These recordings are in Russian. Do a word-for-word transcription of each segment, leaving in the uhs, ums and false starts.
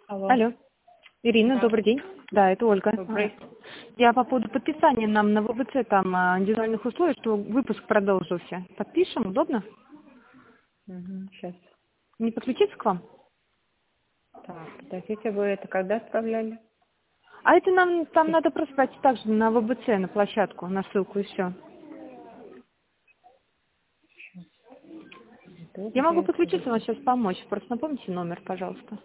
Алло. Алло. Ирина, Да, добрый день. Да, это Ольга. добрый. Я по поводу подписания нам на вэ вэ цэ там а, индивидуальных условий, что выпуск продолжился. Подпишем, удобно? Угу, сейчас. Не подключиться к вам? Так, подождите, вы это когда отправляли? А это нам там надо просто пойти также на вэ вэ цэ, на площадку, на ссылку и все. Жду, Я где могу это подключиться, вам выпуск? сейчас помочь. Просто напомните номер, пожалуйста.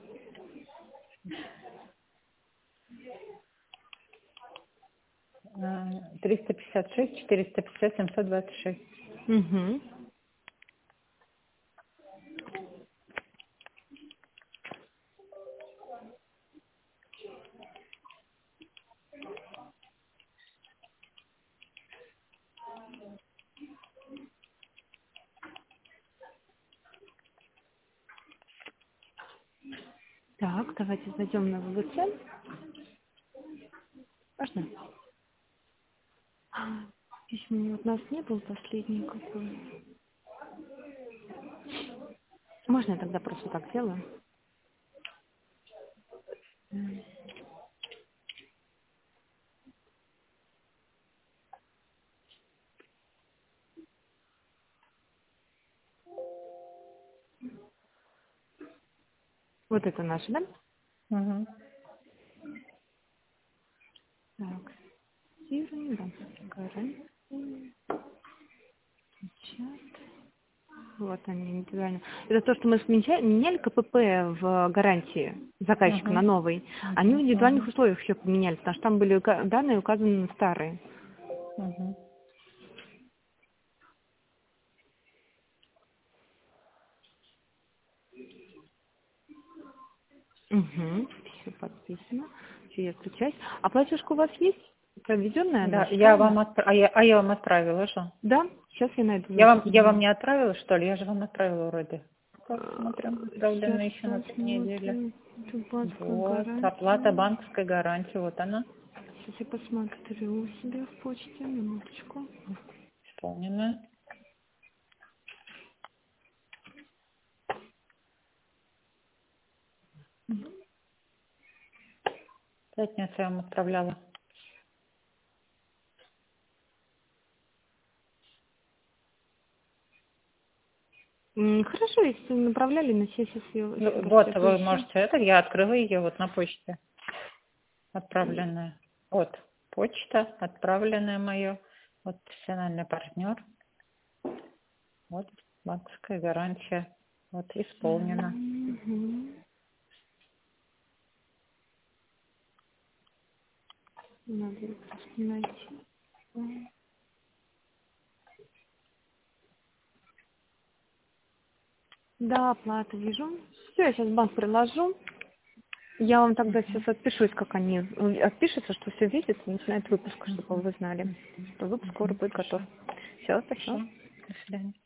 А, триста пятьдесят шесть, четыреста пятьдесят, семьсот двадцать шесть. Угу. Так, давайте зайдем на вэ вэ цэ. Можно? Письма от нас не было последний какой. Можно я тогда просто так сделаю? Вот это наше, да? Угу. Так, стирание, да, гарантия, чат. Вот они индивидуально. Это то, что мы сменя- меняли ка пэ пэ в гарантии заказчика на Угу. новый. Они в Угу. индивидуальных Угу. условиях все поменяли, потому что там были ука- данные указаны старые. Угу. Угу. Все подписано. Все, я включаюсь. А платежка у вас есть? Проведенная Да, наша, я вам правильно? отправила, а я, а я вам отправила же. Да, сейчас я найду Я ваше вам, я вам изменение. не отправила, что ли? Я же вам отправила вроде. Так, смотрим, Сейчас отправленная еще на той неделе. посмотрим. Дубанскую Вот, оплата гарантию. банковской гарантии, вот она, Сейчас я посмотрю у себя в почте. Минуточку. исполненная. Пятницу я вам отправляла. М, Хорошо, если направляли, но я сейчас ее еще Ну, раз вот, я вы поищу. можете это, я открыла ее вот на почте, отправленная. Вот, почта, отправленная мое, вот, профессиональный партнер, вот, банковская гарантия, вот, исполнена. Мгм. Надо её просто найти. Да, оплата вижу. Все, я сейчас в банк приложу. Я вам тогда сейчас отпишусь, как они э, отпишутся, что все видят и начинает выпуск, чтобы Мгм. вы знали, Мгм. что выпуск скоро Мгм. будет готов. Хорошо, Все, спасибо. хорошо, до свидания.